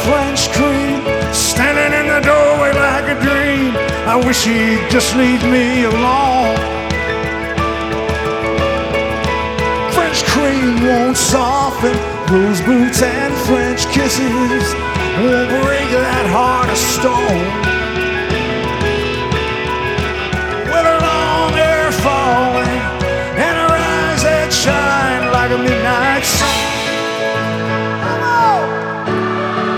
French cream, standing in the doorway like a dream. I wish he'd just leave me alone. French cream won't soften, rose boots and French kisses won't break that heart of stone.